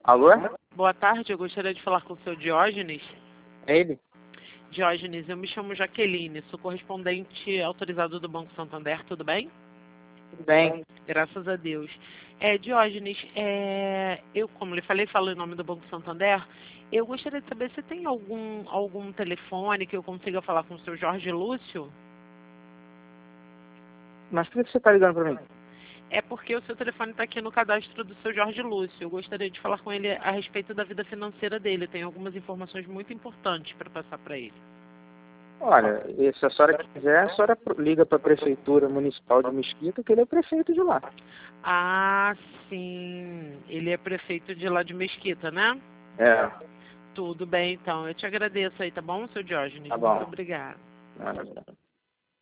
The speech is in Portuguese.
Alô? Boa tarde, eu gostaria de falar com o seu Diógenes. É ele? Diógenes, eu me chamo Jaqueline, sou correspondente autorizado do Banco Santander, tudo bem? Tudo bem. Graças a Deus. Diógenes, eu, como lhe falei, falo em nome do Banco Santander, eu gostaria de saber se tem algum telefone que eu consiga falar com o seu Jorge Lúcio? Mas por que você está ligando para mim? É porque o seu telefone está aqui no cadastro do seu Jorge Lúcio. Eu gostaria de falar com ele a respeito da vida financeira dele. Tem algumas informações muito importantes para passar para ele. Olha, se a senhora quiser, a senhora liga para a Prefeitura Municipal de Mesquita, que ele é prefeito de lá. Ah, sim. Ele é prefeito de lá de Mesquita, né? É. Tudo bem, então. Eu te agradeço aí, tá bom, seu Diógenes? Tá bom. Muito obrigada. Nada.